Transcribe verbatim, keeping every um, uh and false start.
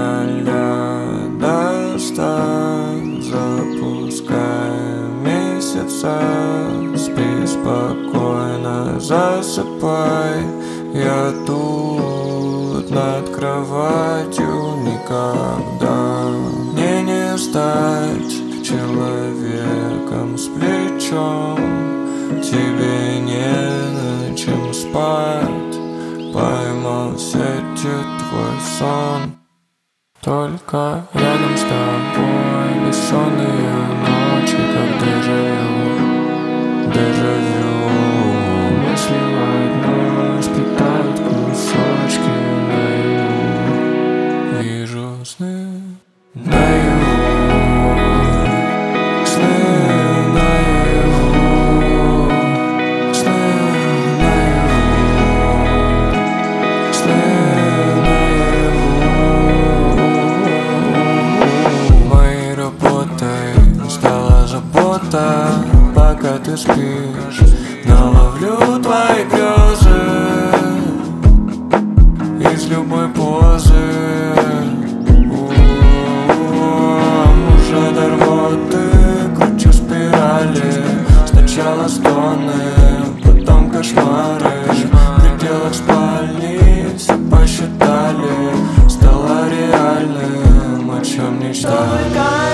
февраля до ста, запуская месяца. Спи спокойно, засыпай. Я тут над кроватью никогда. Мне не стать человеком с плечом, тебе не на чем спать. Поймал в сети твой сон. Только рядом с тобой бессонные ночи, как дежавю, дежавю. Мысли в одной сплетают кусочки наяву. Вижу сны наяву, сны наяву, сны наяву, сны наяву. Моей работой стала забота, пока ты спишь. Наловлю твои грезы из любой позы. Уже до рвоты кручу спирали. Сначала стоны, потом кошмары. В пределах спальни все посчитали. Стало реальным, о чем мечтали.